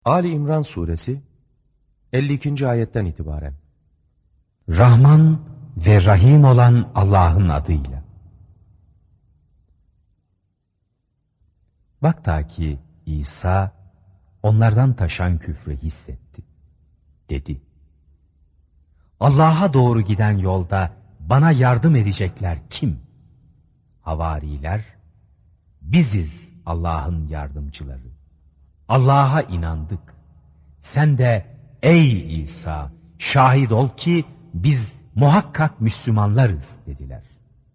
Ali İmran suresi 52. ayetten itibaren. Rahman ve Rahim olan Allah'ın adıyla. Bak ta ki İsa onlardan taşan küfrü hissetti. Dedi: Allah'a doğru giden yolda bana yardım edecekler kim? Havariler: biziz Allah'ın yardımcıları. Allah'a inandık. Sen de ey İsa şahit ol ki biz muhakkak Müslümanlarız dediler.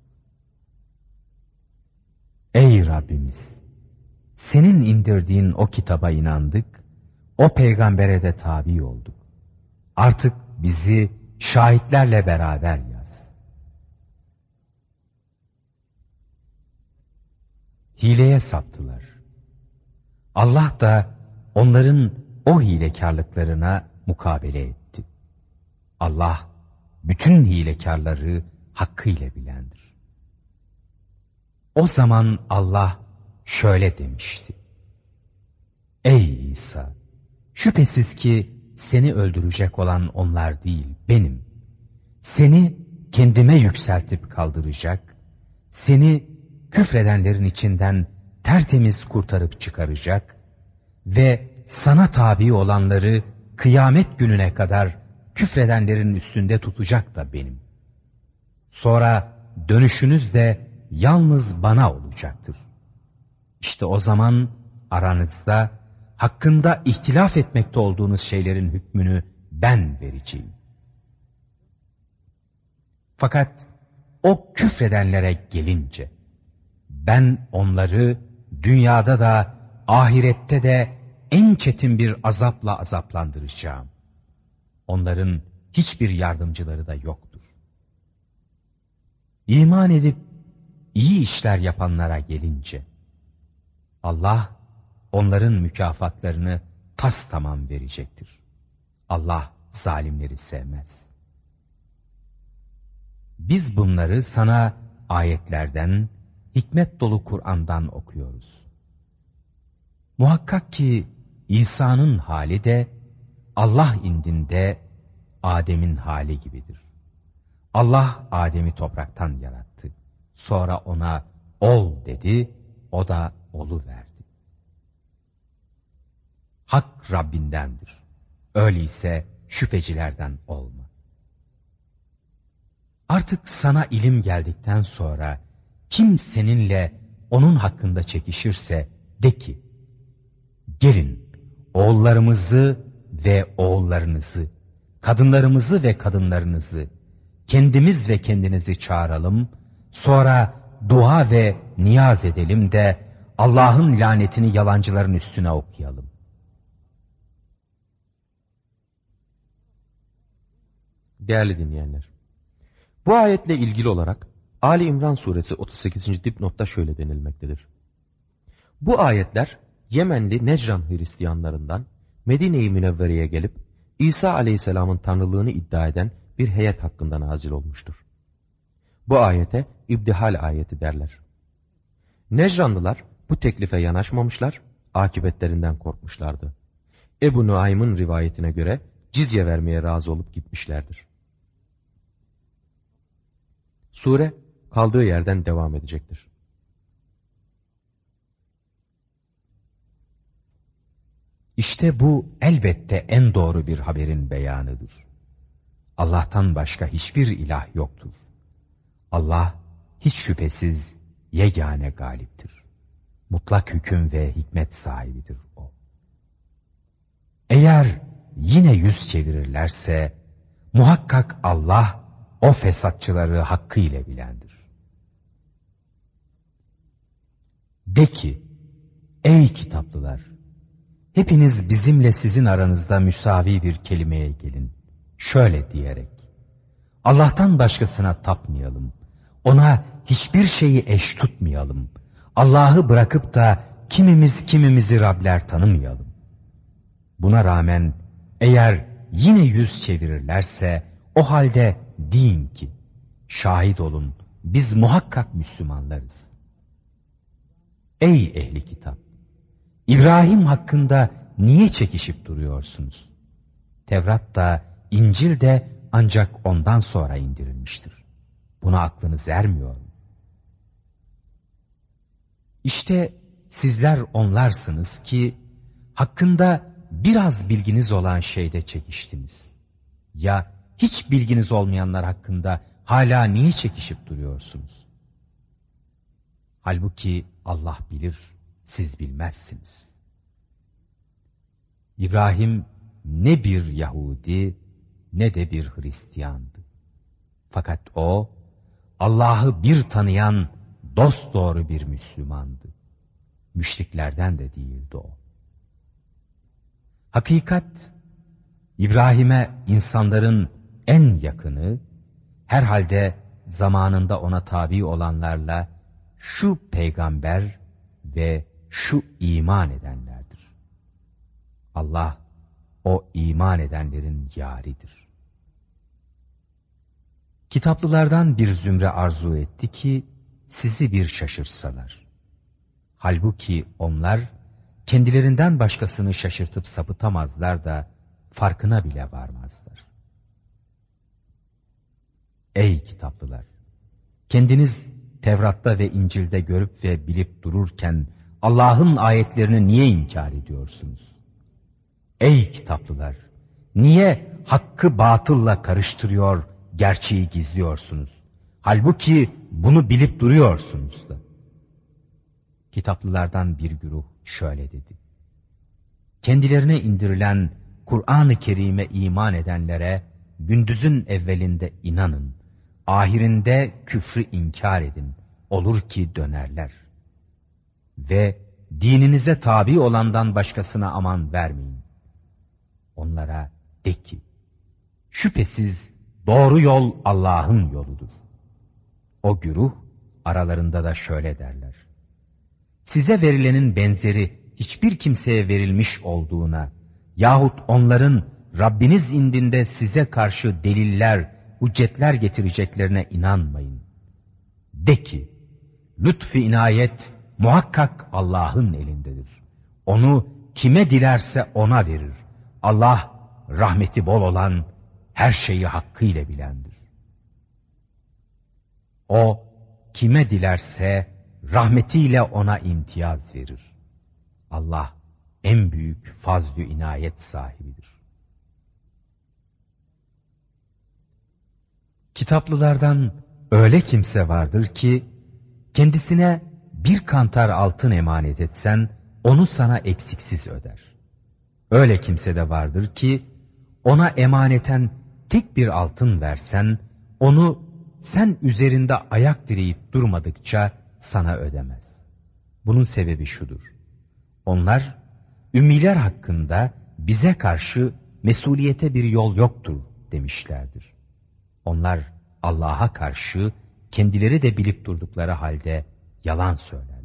Ey Rabbimiz! Senin indirdiğin o kitaba inandık, o peygambere de tabi olduk. Artık bizi şahitlerle beraber yaz. Hileye saptılar. Allah da onların o hilekarlıklarına mukabele etti. Allah bütün hilekarları hakkıyla bilendir. O zaman Allah şöyle demişti: Ey İsa! Şüphesiz ki seni öldürecek olan onlar değil, benim. Seni kendime yükseltip kaldıracak, seni küfredenlerin içinden tertemiz kurtarıp çıkaracak ve sana tabi olanları kıyamet gününe kadar küfredenlerin üstünde tutacak da benim. Sonra dönüşünüz de yalnız bana olacaktır. İşte o zaman aranızda hakkında ihtilaf etmekte olduğunuz şeylerin hükmünü ben vereceğim. Fakat o küfredenlere gelince ben onları dünyada da ahirette de en çetin bir azapla azaplandıracağım. Onların hiçbir yardımcıları da yoktur. İman edip iyi işler yapanlara gelince Allah onların mükafatlarını tastamam verecektir. Allah zalimleri sevmez. Biz bunları sana ayetlerden, hikmet dolu Kur'an'dan okuyoruz. Muhakkak ki İsa'nın hali de Allah indinde Adem'in hali gibidir. Allah Adem'i topraktan yarattı. Sonra ona ol dedi, o da oluverdi. Hak Rabbindendir. Öyleyse şüphecilerden olma. Artık sana ilim geldikten sonra kim seninle onun hakkında çekişirse de ki, gelin oğullarımızı ve oğullarınızı, kadınlarımızı ve kadınlarınızı, kendimiz ve kendinizi çağıralım, sonra dua ve niyaz edelim de Allah'ın lanetini yalancıların üstüne okuyalım. Değerli dinleyenler, bu ayetle ilgili olarak Ali İmran suresi 38. dipnotta şöyle denilmektedir. Bu ayetler Yemenli Necran Hristiyanlarından Medine-i Münevvere'ye gelip İsa aleyhisselamın tanrılığını iddia eden bir heyet hakkında nazil olmuştur. Bu ayete İbdihal ayeti derler. Necranlılar bu teklife yanaşmamışlar, akıbetlerinden korkmuşlardı. Ebu Nuaym'ın rivayetine göre cizye vermeye razı olup gitmişlerdir. Sure kaldığı yerden devam edecektir. İşte bu elbette en doğru bir haberin beyanıdır. Allah'tan başka hiçbir ilah yoktur. Allah hiç şüphesiz yegane galiptir. Mutlak hüküm ve hikmet sahibidir o. Eğer yine yüz çevirirlerse muhakkak Allah o fesatçıları hakkıyla bilendir. De ki, ey kitaplılar! Hepiniz bizimle sizin aranızda müsavi bir kelimeye gelin. Şöyle diyerek: Allah'tan başkasına tapmayalım. Ona hiçbir şeyi eş tutmayalım. Allah'ı bırakıp da kimimizi Rabler tanımayalım. Buna rağmen eğer yine yüz çevirirlerse o halde deyin ki, şahit olun biz muhakkak Müslümanlarız. Ey ehli kitap! İbrahim hakkında niye çekişip duruyorsunuz? Tevrat da, İncil de ancak ondan sonra indirilmiştir. Buna aklınız ermiyor mu? İşte sizler onlarsınız ki, hakkında biraz bilginiz olan şeyde çekiştiniz. Ya hiç bilginiz olmayanlar hakkında hala niye çekişip duruyorsunuz? Halbuki Allah bilir, siz bilmezsiniz. İbrahim ne bir Yahudi ne de bir Hristiyandı. Fakat o, Allah'ı bir tanıyan dosdoğru bir Müslümandı. Müşriklerden de değildi o. Hakikat, İbrahim'e insanların en yakını, herhalde zamanında ona tabi olanlarla şu peygamber ve şu iman edenlerdir. Allah, o iman edenlerin yâridir. Kitaplılardan bir zümre arzu etti ki, sizi bir şaşırsalar. Halbuki onlar, kendilerinden başkasını şaşırtıp sapıtamazlar da, farkına bile varmazlar. Ey kitaplılar! Kendiniz Tevrat'ta ve İncil'de görüp ve bilip dururken, Allah'ın ayetlerini niye inkar ediyorsunuz? Ey kitaplılar! Niye hakkı batılla karıştırıyor, gerçeği gizliyorsunuz? Halbuki bunu bilip duruyorsunuz da. Kitaplılardan bir güruh şöyle dedi: kendilerine indirilen Kur'an-ı Kerim'e iman edenlere gündüzün evvelinde inanın, ahirinde küfrü inkar edin, olur ki dönerler. Ve dininize tabi olandan başkasına aman vermeyin. Onlara de ki, şüphesiz doğru yol Allah'ın yoludur. O güruh aralarında da şöyle derler: size verilenin benzeri hiçbir kimseye verilmiş olduğuna yahut onların Rabbiniz indinde size karşı deliller, hüccetler getireceklerine inanmayın. De ki, lütf-i inayet muhakkak Allah'ın elindedir. Onu kime dilerse ona verir. Allah rahmeti bol olan, her şeyi hakkıyla bilendir. O kime dilerse rahmetiyle ona imtiyaz verir. Allah en büyük fazl-ı inayet sahibidir. Kitaplılardan öyle kimse vardır ki, kendisine bir kantar altın emanet etsen, onu sana eksiksiz öder. Öyle kimse de vardır ki, ona emaneten tek bir altın versen, onu sen üzerinde ayak direyip durmadıkça sana ödemez. Bunun sebebi şudur: onlar, ümmiler hakkında bize karşı mesuliyete bir yol yoktur demişlerdir. Onlar Allah'a karşı kendileri de bilip durdukları halde yalan söylerler.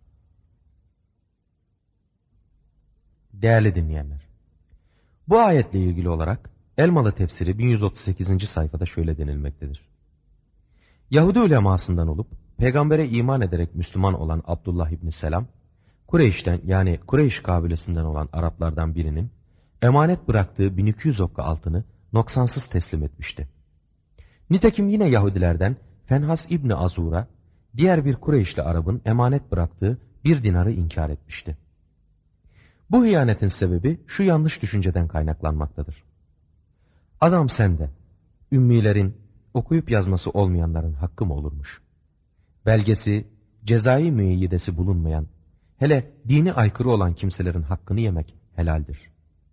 Değerli dinleyenler, bu ayetle ilgili olarak Elmalı tefsiri 1138. sayfada şöyle denilmektedir: Yahudi ulemasından olup peygambere iman ederek Müslüman olan Abdullah İbni Selam, Kureyş'ten yani Kureyş kabilesinden olan Araplardan birinin emanet bıraktığı 1200 okka altını noksansız teslim etmişti. Nitekim yine Yahudilerden Fenhas İbni Azur'a diğer bir Kureyşli Arap'ın emanet bıraktığı 1 dinarı inkar etmişti. Bu hıyanetin sebebi şu yanlış düşünceden kaynaklanmaktadır: adam sende, ümmilerin, okuyup yazması olmayanların hakkı mı olurmuş? Belgesi, cezai müeyyidesi bulunmayan, hele dini aykırı olan kimselerin hakkını yemek helaldir.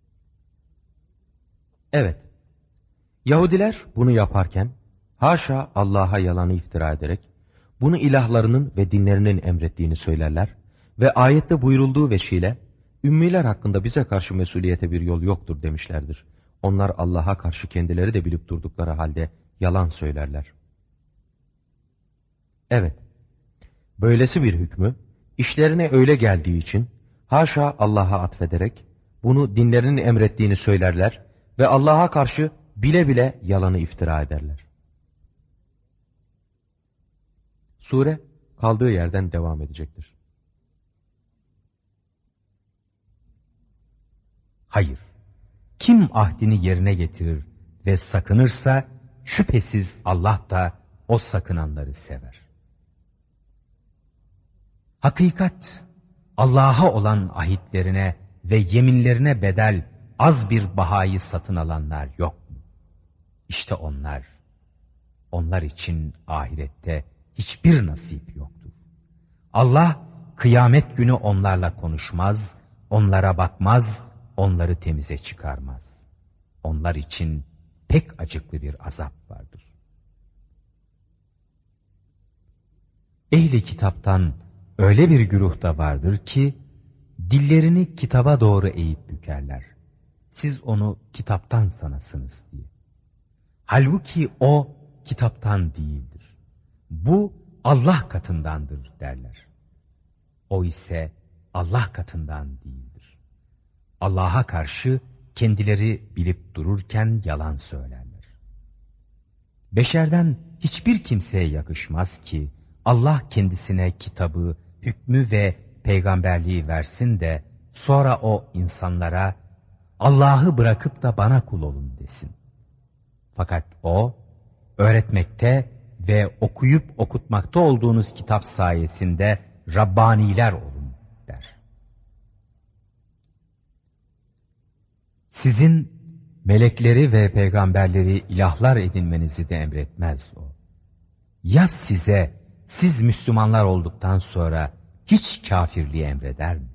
Evet, Yahudiler bunu yaparken, haşa Allah'a yalanı iftira ederek, bunu ilahlarının ve dinlerinin emrettiğini söylerler ve ayette buyurulduğu veçile, ümmiler hakkında bize karşı mesuliyete bir yol yoktur demişlerdir. Onlar Allah'a karşı kendileri de bilip durdukları halde yalan söylerler. Evet, böylesi bir hükmü, işlerine öyle geldiği için, haşa Allah'a atfederek, bunu dinlerinin emrettiğini söylerler ve Allah'a karşı bile bile yalanı iftira ederler. Sure kaldığı yerden devam edecektir. Hayır, kim ahdini yerine getirir ve sakınırsa, şüphesiz Allah da o sakınanları sever. Hakikat, Allah'a olan ahitlerine ve yeminlerine bedel az bir bahayı satın alanlar yok mu? İşte onlar için ahirette hiçbir nasip yoktur. Allah kıyamet günü onlarla konuşmaz, onlara bakmaz, onları temize çıkarmaz. Onlar için pek acıklı bir azap vardır. Ehli kitaptan öyle bir güruh da vardır ki, dillerini kitaba doğru eğip bükerler. Siz onu kitaptan sanasınız diye. Halbuki o kitaptan değildir. Bu Allah katındandır derler. O ise Allah katından değildir. Allah'a karşı kendileri bilip dururken yalan söylerler. Beşerden hiçbir kimseye yakışmaz ki Allah kendisine kitabı, hükmü ve peygamberliği versin de sonra o insanlara Allah'ı bırakıp da bana kul olun desin. Fakat o öğretmekte ve okuyup okutmakta olduğunuz kitap sayesinde Rabbaniler olun der. Sizin melekleri ve peygamberleri ilahlar edinmenizi de emretmez o. Ya siz Müslümanlar olduktan sonra hiç kafirliği emreder mi?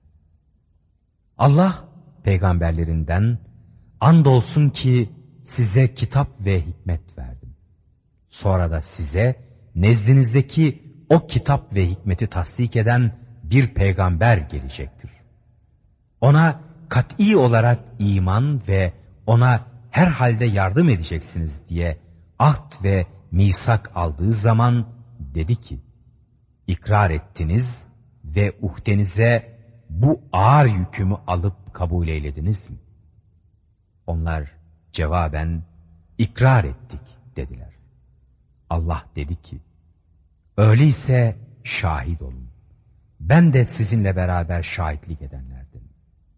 Allah peygamberlerinden andolsun ki size kitap ve hikmet verdim. Sonra da size nezdinizdeki o kitap ve hikmeti tasdik eden bir peygamber gelecektir. Ona kat'i olarak iman ve ona her halde yardım edeceksiniz diye ahd ve misak aldığı zaman dedi ki, ikrar ettiniz ve uhdenize bu ağır yükümü alıp kabul eylediniz mi? Onlar cevaben ikrar ettik dediler. Allah dedi ki, öyleyse şahit olun. Ben de sizinle beraber şahitlik edenlerdim.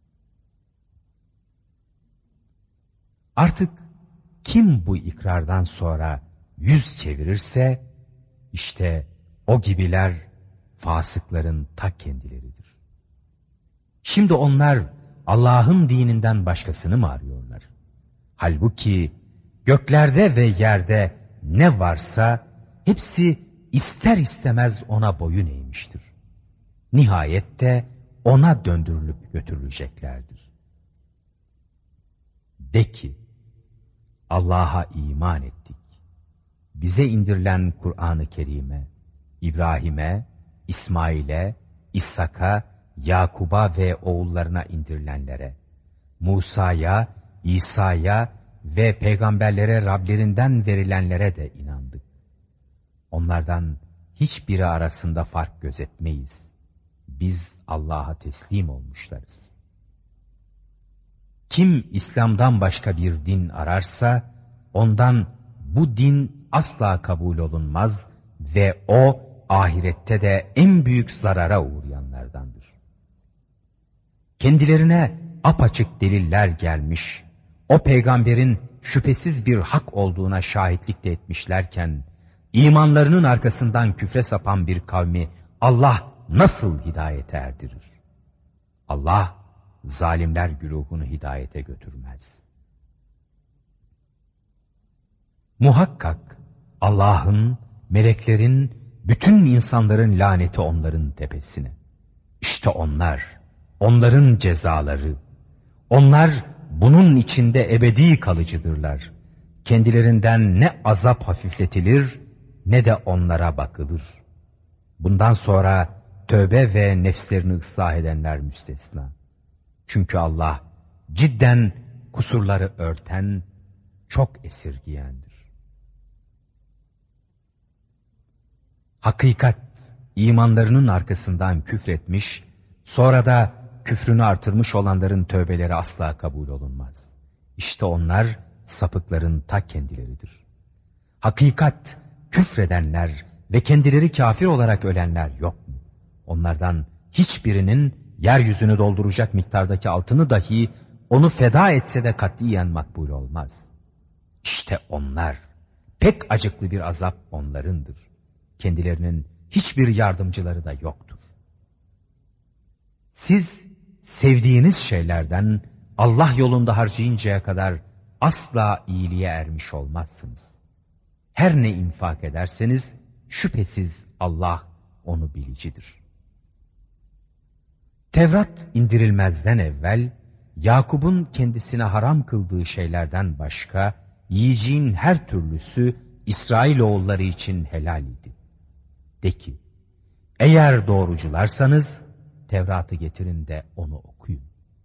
Artık kim bu ikrardan sonra yüz çevirirse, işte o gibiler fasıkların ta kendileridir. Şimdi onlar Allah'ın dininden başkasını mı arıyorlar? Halbuki göklerde ve yerde ne varsa hepsi ister istemez ona boyun eğmiştir. Nihayette ona döndürülüp götürüleceklerdir. De ki, Allah'a iman ettik. Bize indirilen Kur'an-ı Kerim'e, İbrahim'e, İsmail'e, İshak'a, Yakub'a ve oğullarına indirilenlere, Musa'ya, İsa'ya ve peygamberlere Rablerinden verilenlere de inandık. Onlardan hiçbiri arasında fark gözetmeyiz. Biz Allah'a teslim olmuşlarız. Kim İslam'dan başka bir din ararsa, ondan bu din asla kabul olunmaz ve o ahirette de en büyük zarara uğrayanlardandır. Kendilerine apaçık deliller gelmiş, o peygamberin şüphesiz bir hak olduğuna şahitlik de etmişlerken, imanlarının arkasından küfre sapan bir kavmi Allah nasıl hidayete erdirir? Allah zalimler güruhunu hidayete götürmez. Muhakkak Allah'ın, meleklerin, bütün insanların laneti onların tepesine. İşte onların cezaları. Onlar bunun içinde ebedi kalıcıdırlar. Kendilerinden ne azap hafifletilir ne de onlara bakılır. Bundan sonra tövbe ve nefslerini ıslah edenler müstesna. Çünkü Allah cidden kusurları örten, çok esirgiyendir. Hakikat, imanlarının arkasından küfretmiş, sonra da küfrünü artırmış olanların tövbeleri asla kabul olunmaz. İşte onlar sapıkların ta kendileridir. Hakikat, küfredenler ve kendileri kafir olarak ölenler yok mu? Onlardan hiçbirinin yeryüzünü dolduracak miktardaki altını dahi onu feda etse de katiyen makbul olmaz. İşte onlar, pek acıklı bir azap onlarındır. Kendilerinin hiçbir yardımcıları da yoktur. Siz sevdiğiniz şeylerden Allah yolunda harcayıncaya kadar asla iyiliğe ermiş olmazsınız. Her ne infak ederseniz şüphesiz Allah onu bilicidir. Tevrat indirilmezden evvel Yakup'un kendisine haram kıldığı şeylerden başka yiyeceğin her türlüsü İsrailoğulları için helal idi. De ki, eğer doğrucularsanız Tevrat'ı getirin de onu okuyun.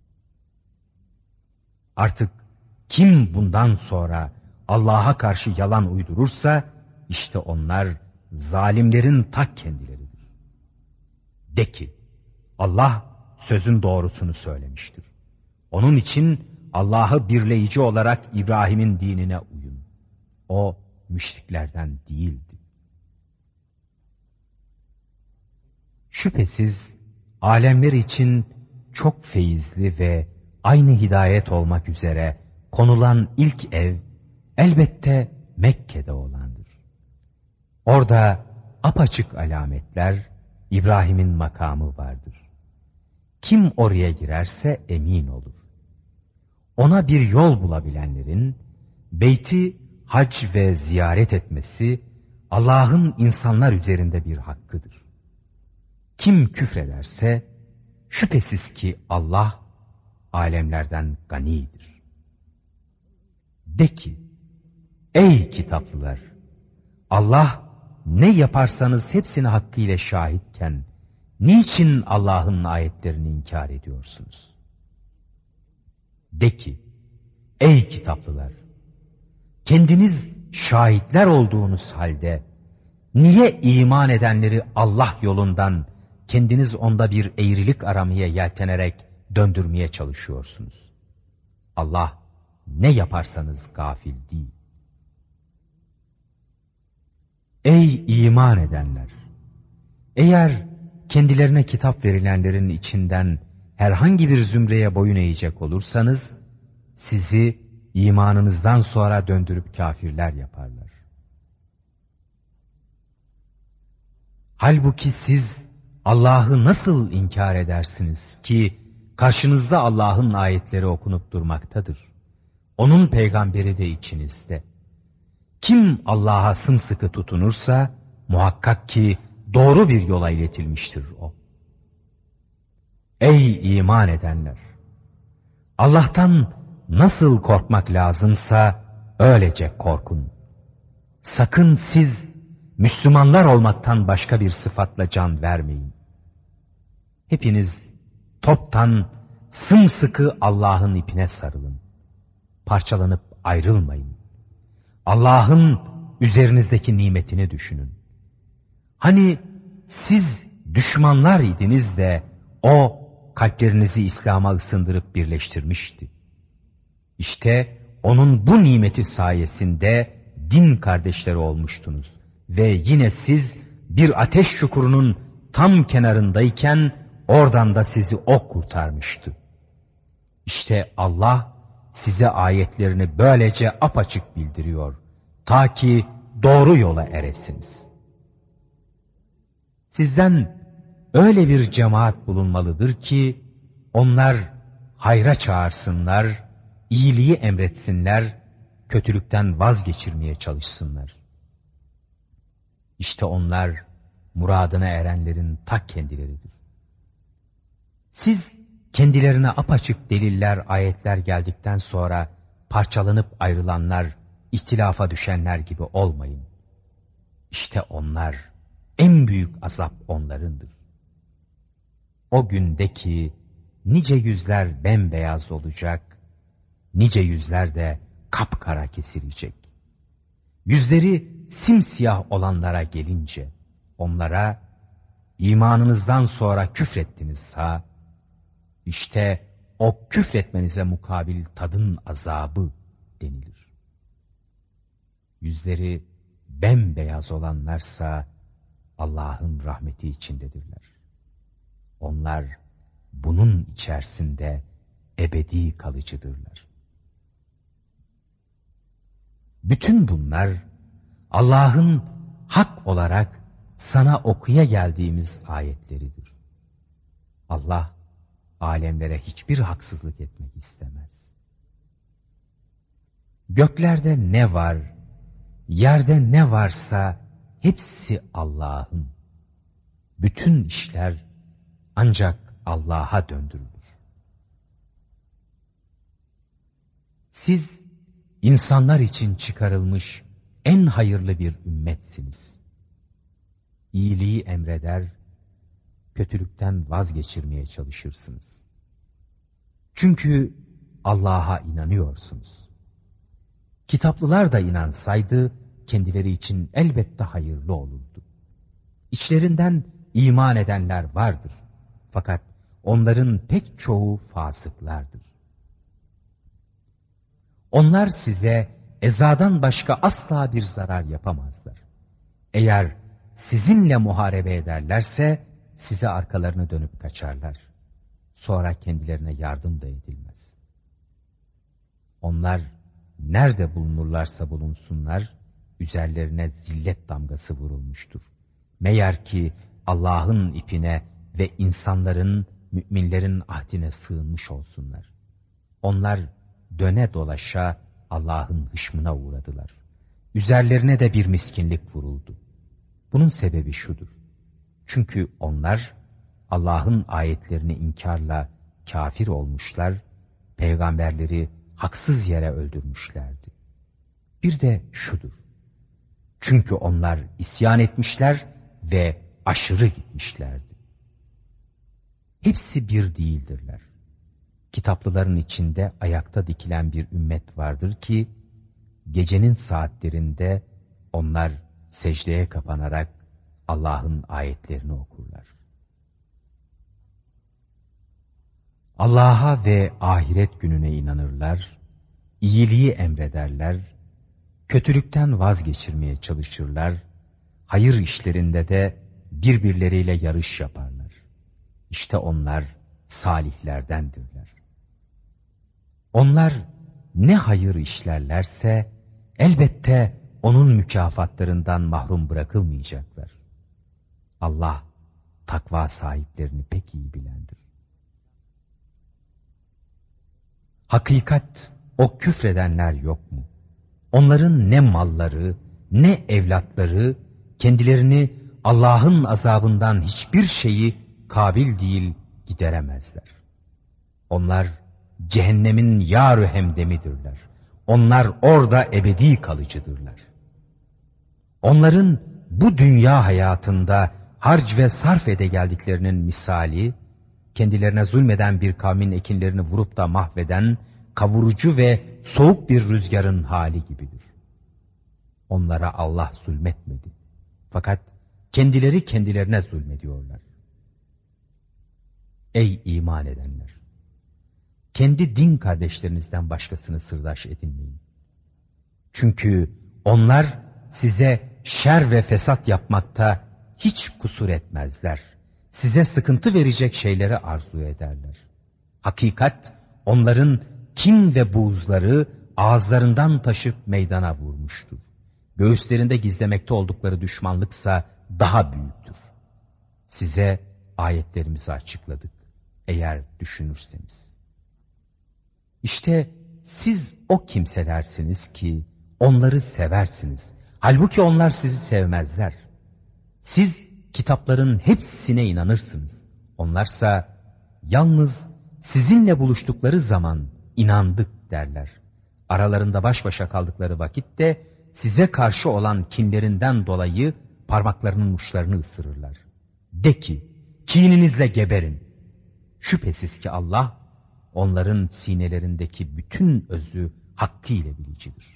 Artık kim bundan sonra Allah'a karşı yalan uydurursa işte onlar zalimlerin ta kendileridir. De ki, Allah sözün doğrusunu söylemiştir. Onun için Allah'ı birleyici olarak İbrahim'in dinine uyun. O müşriklerden değildi. Şüphesiz alemler için çok feyizli ve aynı hidayet olmak üzere konulan ilk ev elbette Mekke'de olandır. Orada apaçık alametler, İbrahim'in makamı vardır. Kim oraya girerse emin olur. Ona bir yol bulabilenlerin beyti hac ve ziyaret etmesi Allah'ın insanlar üzerinde bir hakkıdır. Kim küfrederse şüphesiz ki Allah alemlerden ganidir. De ki, ey kitaplılar! Allah ne yaparsanız hepsini hakkıyla şahitken niçin Allah'ın ayetlerini inkar ediyorsunuz? De ki, ey kitaplılar! Kendiniz şahitler olduğunuz halde niye iman edenleri Allah yolundan kendiniz onda bir eğrilik aramaya yeltenerek döndürmeye çalışıyorsunuz? Allah ne yaparsanız gafil değil. Ey iman edenler! Eğer kendilerine kitap verilenlerin içinden herhangi bir zümreye boyun eğecek olursanız, sizi imanınızdan sonra döndürüp kafirler yaparlar. Halbuki siz Allah'ı nasıl inkar edersiniz ki karşınızda Allah'ın ayetleri okunup durmaktadır. Onun peygamberi de içinizde. Kim Allah'a sımsıkı tutunursa muhakkak ki doğru bir yola iletilmiştir o. Ey iman edenler! Allah'tan nasıl korkmak lazımsa öylece korkun. Sakın siz Müslümanlar olmaktan başka bir sıfatla can vermeyin. Hepiniz toptan sımsıkı Allah'ın ipine sarılın. Parçalanıp ayrılmayın. Allah'ın üzerinizdeki nimetini düşünün. Hani siz düşmanlar idiniz de o kalplerinizi İslam'a ısındırıp birleştirmişti. İşte onun bu nimeti sayesinde din kardeşleri olmuştunuz. Ve yine siz bir ateş çukurunun tam kenarındayken oradan da sizi o kurtarmıştı. İşte Allah size ayetlerini böylece apaçık bildiriyor. Ta ki doğru yola eresiniz. Sizden öyle bir cemaat bulunmalıdır ki onlar hayra çağırsınlar, iyiliği emretsinler, kötülükten vazgeçirmeye çalışsınlar. İşte onlar muradına erenlerin ta kendileridir. Siz kendilerine apaçık deliller, ayetler geldikten sonra parçalanıp ayrılanlar, ihtilafa düşenler gibi olmayın. İşte onlar, en büyük azap onlarındır. O gündeki nice yüzler bembeyaz olacak, nice yüzler de kapkara kesilecek. Yüzleri simsiyah olanlara gelince, onlara imanınızdan sonra küfrettiniz ha, işte o küfretmenize mukabil tadın azabı denilir. Yüzleri bembeyaz olanlarsa Allah'ın rahmeti içindedirler. Onlar bunun içerisinde ebedi kalıcıdırlar. Bütün bunlar Allah'ın hak olarak sana okuya geldiğimiz ayetleridir. Allah alemlere hiçbir haksızlık etmek istemez. Göklerde ne var, yerde ne varsa hepsi Allah'ın. Bütün işler ancak Allah'a döndürülür. Siz insanlar için çıkarılmış en hayırlı bir ümmetsiniz. İyiliği emreder, kötülükten vazgeçirmeye çalışırsınız. Çünkü Allah'a inanıyorsunuz. Kitaplılar da inansaydı kendileri için elbette hayırlı olurdu. İçlerinden iman edenler vardır. Fakat onların pek çoğu fasıklardır. Onlar size ezadan başka asla bir zarar yapamazlar. Eğer sizinle muharebe ederlerse size arkalarını dönüp kaçarlar. Sonra kendilerine yardım da edilmez. Onlar nerede bulunurlarsa bulunsunlar, üzerlerine zillet damgası vurulmuştur. Meğer ki Allah'ın ipine ve insanların, müminlerin ahdine sığınmış olsunlar. Onlar döne dolaşa Allah'ın hışmına uğradılar. Üzerlerine de bir miskinlik vuruldu. Bunun sebebi şudur. Çünkü onlar Allah'ın ayetlerini inkarla kafir olmuşlar, peygamberleri haksız yere öldürmüşlerdi. Bir de şudur. Çünkü onlar isyan etmişler ve aşırı gitmişlerdi. Hepsi bir değildirler. Kitaplıların içinde ayakta dikilen bir ümmet vardır ki, gecenin saatlerinde onlar secdeye kapanarak Allah'ın ayetlerini okurlar. Allah'a ve ahiret gününe inanırlar, iyiliği emrederler, kötülükten vazgeçirmeye çalışırlar, hayır işlerinde de birbirleriyle yarış yaparlar. İşte onlar salihlerdendirler. Onlar ne hayır işlerlerse elbette onun mükafatlarından mahrum bırakılmayacaklar. Allah takva sahiplerini pek iyi bilendir. Hakikat o küfredenler yok mu? Onların ne malları ne evlatları kendilerini Allah'ın azabından hiçbir şeyi kabil değil gideremezler. Onlar cehennemin yâr-ı hemdemidirler. Onlar orada ebedi kalıcıdırlar. Onların bu dünya hayatında harc ve sarf ede geldiklerinin misali, kendilerine zulmeden bir kavmin ekinlerini vurup da mahveden, kavurucu ve soğuk bir rüzgarın hali gibidir. Onlara Allah zulmetmedi. Fakat kendileri kendilerine zulmediyorlar. Ey iman edenler! Kendi din kardeşlerinizden başkasını sırdaş edinmeyin. Çünkü onlar size şer ve fesat yapmakta hiç kusur etmezler. Size sıkıntı verecek şeyleri arzu ederler. Hakikat onların kin ve buğzları ağızlarından taşıp meydana vurmuştur. Göğüslerinde gizlemekte oldukları düşmanlıksa daha büyüktür. Size ayetlerimizi açıkladık eğer düşünürseniz. İşte siz o kimselersiniz ki onları seversiniz. Halbuki onlar sizi sevmezler. Siz kitapların hepsine inanırsınız. Onlarsa yalnız sizinle buluştukları zaman inandık derler. Aralarında baş başa kaldıkları vakitte size karşı olan kinlerinden dolayı parmaklarının uçlarını ısırırlar. De ki, kininizle geberin. Şüphesiz ki Allah, onların sinelerindeki bütün özü hakkıyla bilicidir.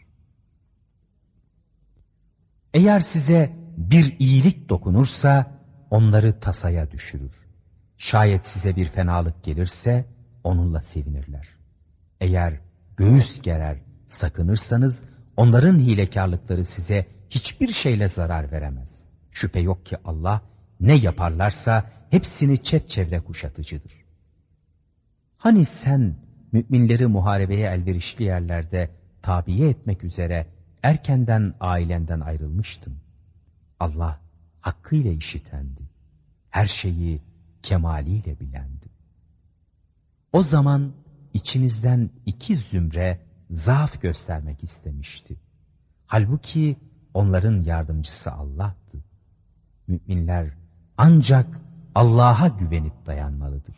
Eğer size bir iyilik dokunursa, onları tasaya düşürür. Şayet size bir fenalık gelirse, onunla sevinirler. Eğer göğüs gerer, sakınırsanız, onların hilekarlıkları size hiçbir şeyle zarar veremez. Şüphe yok ki Allah, ne yaparlarsa hepsini çepçevre kuşatıcıdır. Hani sen müminleri muharebeye elverişli yerlerde tabiye etmek üzere erkenden ailenden ayrılmıştın. Allah hakkıyla işitendi. Her şeyi kemaliyle bilendi. O zaman içinizden 2 zümre zaaf göstermek istemişti. Halbuki onların yardımcısı Allah'tı. Müminler ancak Allah'a güvenip dayanmalıdır.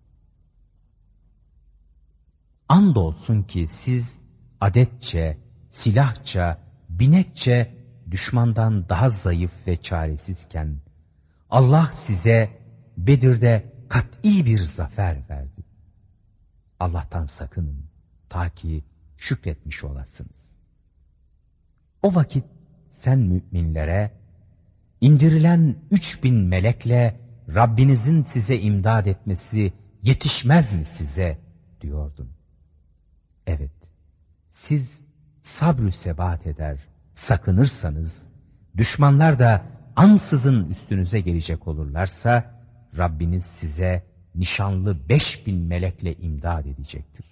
Andolsun ki siz adetçe, silahça, binekçe düşmandan daha zayıf ve çaresizken Allah size Bedir'de kat'i bir zafer verdi. Allah'tan sakının ta ki şükretmiş olasınız. O vakit sen müminlere indirilen 3000 melekle Rabbinizin size imdad etmesi yetişmez mi size diyordun. Evet, siz sabrü sebat eder, sakınırsanız, düşmanlar da ansızın üstünüze gelecek olurlarsa, Rabbiniz size nişanlı 5000 melekle imdad edecektir.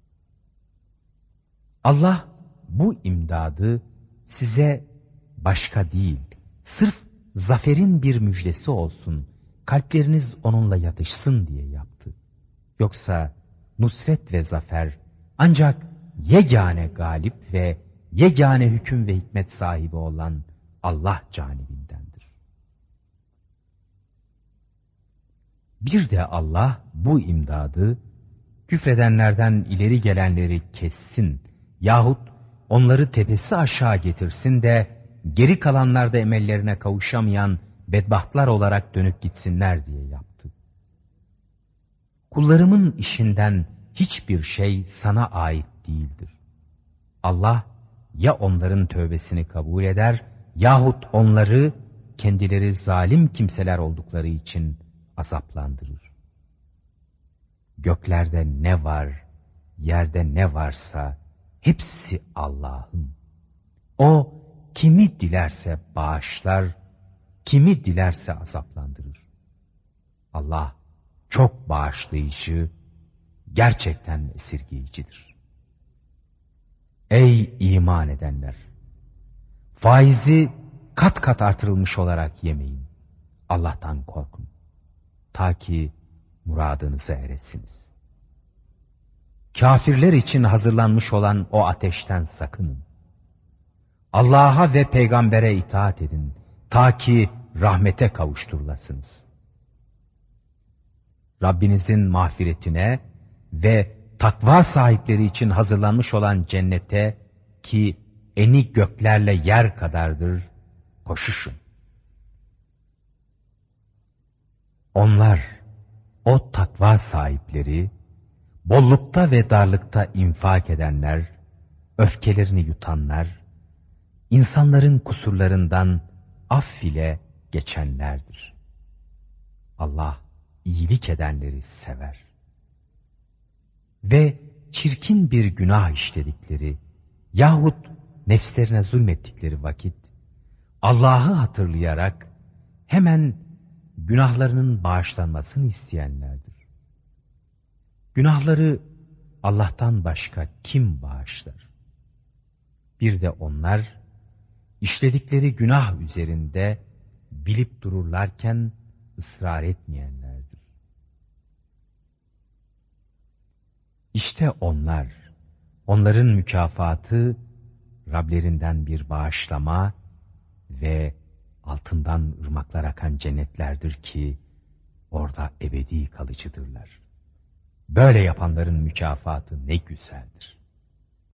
Allah bu imdadı size başka değil, sırf zaferin bir müjdesi olsun, kalpleriniz onunla yatışsın diye yaptı. Yoksa nusret ve zafer ancak yegane galip ve yegane hüküm ve hikmet sahibi olan Allah canibindendir. Bir de Allah bu imdadı küfredenlerden ileri gelenleri kessin yahut onları tepesi aşağı getirsin de geri kalanlar da emellerine kavuşamayan bedbahtlar olarak dönüp gitsinler diye yaptı. Kullarımın işinden hiçbir şey sana ait değildir. Allah ya onların tövbesini kabul eder yahut onları kendileri zalim kimseler oldukları için azaplandırır. Göklerde ne var, yerde ne varsa hepsi Allah'ın. O kimi dilerse bağışlar, kimi dilerse azaplandırır. Allah çok bağışlayıcı, gerçekten esirgeyicidir. Ey iman edenler! Faizi kat kat artırılmış olarak yemeyin. Allah'tan korkun. Ta ki muradınıza eresiniz. Kafirler için hazırlanmış olan o ateşten sakının. Allah'a ve peygambere itaat edin. Ta ki rahmete kavuşturulasınız. Rabbinizin mağfiretine ve takva sahipleri için hazırlanmış olan cennete ki eni göklerle yer kadardır, koşuşun. Onlar, o takva sahipleri, bollukta ve darlıkta infak edenler, öfkelerini yutanlar, insanların kusurlarından aff ile geçenlerdir. Allah iyilik edenleri sever. Ve çirkin bir günah işledikleri yahut nefslerine zulmettikleri vakit Allah'ı hatırlayarak hemen günahlarının bağışlanmasını isteyenlerdir. Günahları Allah'tan başka kim bağışlar? Bir de onlar işledikleri günah üzerinde bilip dururlarken ısrar etmeyenlerdir. İşte onlar, onların mükafatı Rablerinden bir bağışlama ve altından ırmaklar akan cennetlerdir ki orada ebedi kalıcıdırlar. Böyle yapanların mükafatı ne güzeldir.